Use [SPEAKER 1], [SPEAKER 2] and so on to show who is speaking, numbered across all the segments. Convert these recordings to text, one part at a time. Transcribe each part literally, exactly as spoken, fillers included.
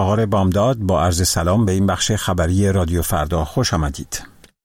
[SPEAKER 1] آقای بامداد، با عرض سلام به این بخش خبری رادیو فردا خوش آمدید.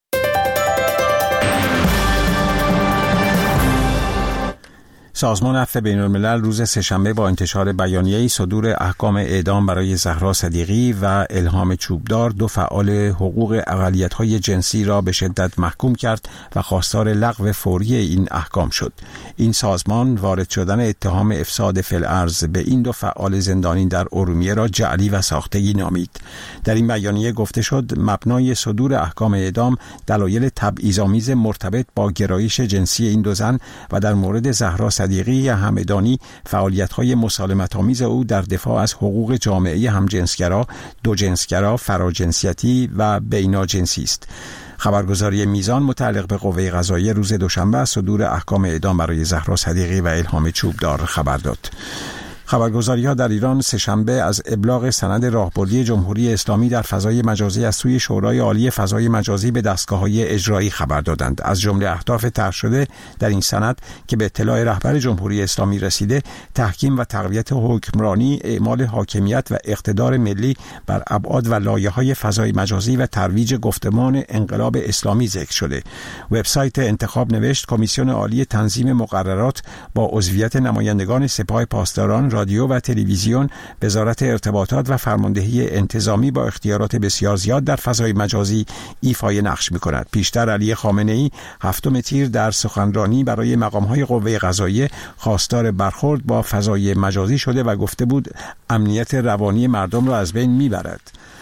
[SPEAKER 1] سازمان عفو بین‌الملل روز سه‌شنبه با انتشار بیانیه‌ای صدور احکام اعدام برای زهرا صدیقی و الهام چوبدار، دو فعال حقوق اقلیت‌های جنسی را به شدت محکوم کرد و خواستار لغو فوری این احکام شد. این سازمان وارد شدن اتهام افساد فی‌الارض به این دو فعال زندانی در ارومیه را جعلی و ساختگی نامید. در این بیانیه گفته شد مبنای صدور احکام اعدام دلایل تبعیض‌آمیز مرتبط با گرایش جنسی این دو زن و در مورد زهرا صدیقی همدانی فعالیت‌های مسالمت‌آمیز او در دفاع از حقوق جامعه همجنسگرا، دوجنسگرا، فراجنسیتی و بیناجنسی است. خبرگزاری میزان متعلق به قوه قضاییه روز دوشنبه از صدور احکام اعدام برای زهرا صدیقی و الهام چوبدار خبر داد. خبرگزاری‌ها در ایران سه‌شنبه از ابلاغ سند راهبردی جمهوری اسلامی در فضای مجازی از سوی شورای عالی فضای مجازی به دستگاه‌های اجرایی خبر دادند. از جمله اهداف طرح شده در این سند که به اطلاع رهبر جمهوری اسلامی رسیده، تحکیم و تقویت حکمرانی، اعمال حاکمیت و اقتدار ملی بر ابعاد و لایه‌های فضای مجازی و ترویج گفتمان انقلاب اسلامی ذکر شده. وبسایت انتخاب نوشت کمیسیون عالی تنظیم مقررات با عضویت نمایندگان سپاه پاسداران، رادیو و تلویزیون، وزارت ارتباطات و فرماندهی انتظامی با اختیارات بسیار زیاد در فضای مجازی ایفای نقش می‌کند. پیشتر علی خامنه‌ای هفتم تیر در سخنرانی برای مقام‌های قوه قضاییه خواستار برخورد با فضای مجازی شده و گفته بود امنیت روانی مردم را از بین می‌برد.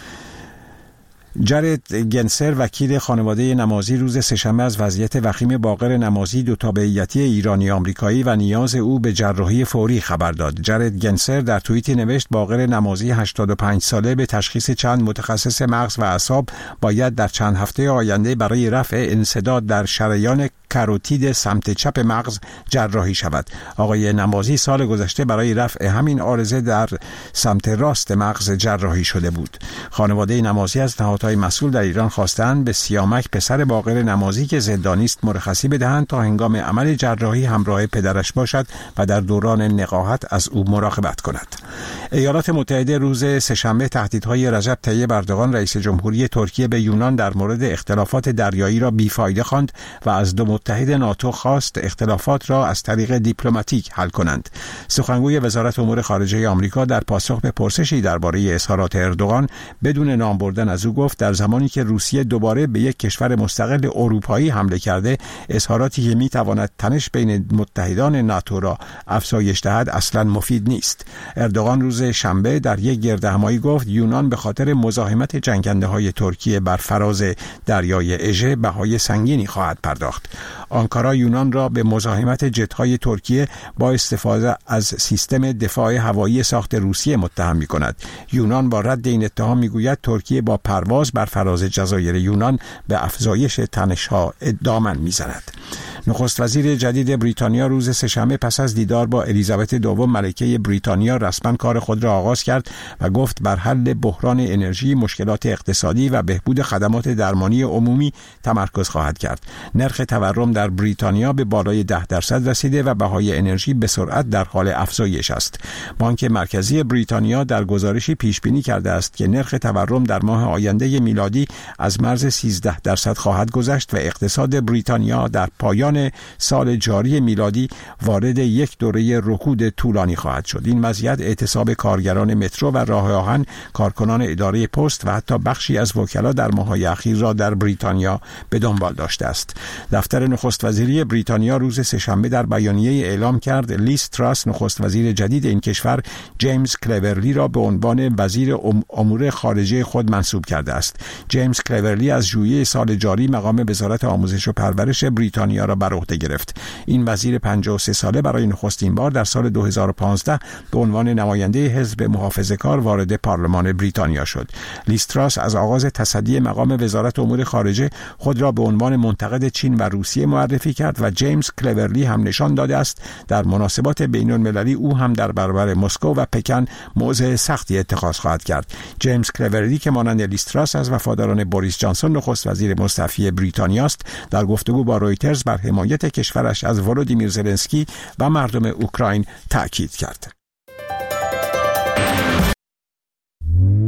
[SPEAKER 1] جرد گنسر، وکیل خانواده نمازی، روز سه‌شنبه از وضعیت وخیم باقر نمازی، دو تابعیتی ایرانی آمریکایی و نیاز او به جراحی فوری خبر داد. جرد گنسر در توییتی نوشت باقر نمازی هشتاد و پنج ساله به تشخیص چند متخصص مغز و اعصاب باید در چند هفته آینده برای رفع انسداد در شریان کاروتید سمت چپ مغز جراحی شود. آقای نمازی سال گذشته برای رفع همین عارضه در سمت راست مغز جراحی شده بود. خانواده نمازی از نهادهای مسئول در ایران خواستند به سیامک، پسر باقر نمازی که زندانی است، مرخصی بدهند تا هنگام عمل جراحی همراه پدرش باشد و در دوران نقاهت از او مراقبت کند. ایالات متحده روز سه‌شنبه تهدیدهای رجب طیب اردوغان رئیس جمهوری ترکیه به یونان در مورد اختلافات دریایی را بیفایده خواند و از دو متحد ناتو خواست اختلافات را از طریق دیپلماتیک حل کنند. سخنگوی وزارت امور خارجه آمریکا در پاسخ به پرسشی درباره اظهارات اردوغان بدون نام بردن از او گفت در زمانی که روسیه دوباره به یک کشور مستقل اروپایی حمله کرده، اظهاراتی که میتواند تنش بین متحدان ناتو را افزایش دهد اصلا مفید نیست. اردوغان روز شنبه در یک گردهمایی گفت یونان به خاطر مزاحمت جنگنده‌های ترکیه بر فراز دریای اژه بهای سنگینی خواهد پرداخت. آنکارا یونان را به مزاحمت جت‌های ترکیه با استفاده از سیستم دفاع هوایی ساخت روسیه متهم می‌کند. یونان با رد این اتهام می‌گوید ترکیه با پرواز بر فراز جزایر یونان به افزایش تنش‌ها دامن می‌زند. نخست وزیر جدید بریتانیا روز سه‌شنبه پس از دیدار با الیزابت دوم ملکه بریتانیا رسما کار خود را آغاز کرد و گفت بر حل بحران انرژی، مشکلات اقتصادی و بهبود خدمات درمانی عمومی تمرکز خواهد کرد. نرخ تورم در بریتانیا به بالای ده درصد رسیده و بهای انرژی به سرعت در حال افزایش است. بانک مرکزی بریتانیا در گزارشی پیش بینی کرده است که نرخ تورم در ماه آینده میلادی از مرز سیزده درصد خواهد گذشت و اقتصاد بریتانیا در پایان سال جاری میلادی وارد یک دوره رکود طولانی خواهد شد. این وضعیت اعتصاب کارگران مترو و راه آهن، کارکنان اداره پست و حتی بخشی از وکلا در ماه‌های اخیر را در بریتانیا به دنبال داشته است. دفتر نخست وزیری بریتانیا روز سه‌شنبه در بیانیه اعلام کرد لیز تراس، نخست وزیر جدید این کشور، جیمز کلورلی را به عنوان وزیر امور خارجه خود منصوب کرده است. جیمز کلورلی از ژوئیه سال جاری مقام وزارت آموزش و پرورش بریتانیا را بر عهده گرفت. این وزیر پنجاه و سه ساله برای نخستین بار در سال دو هزار و پانزده به عنوان نماینده حزب محافظه‌کار وارد پارلمان بریتانیا شد. لیز تراس از آغاز تصدی مقام وزارت امور خارجه خود را به عنوان منتقد چین و روسیه معرفی کرد و جیمز کلورلی هم نشان داده است در مناسبات بین‌المللی او هم در برابر مسکو و پکن موضع سختی اتخاذ خواهد کرد. جیمز کلورلی که مانند لیز تراس از وفاداران بوریس جانسون نخست وزیر مستعفی بریتانیا است، در گفتگو با رویترز بر حمایت کشورش از ولودیمیر زلنسکی و مردم اوکراین تأکید کرد.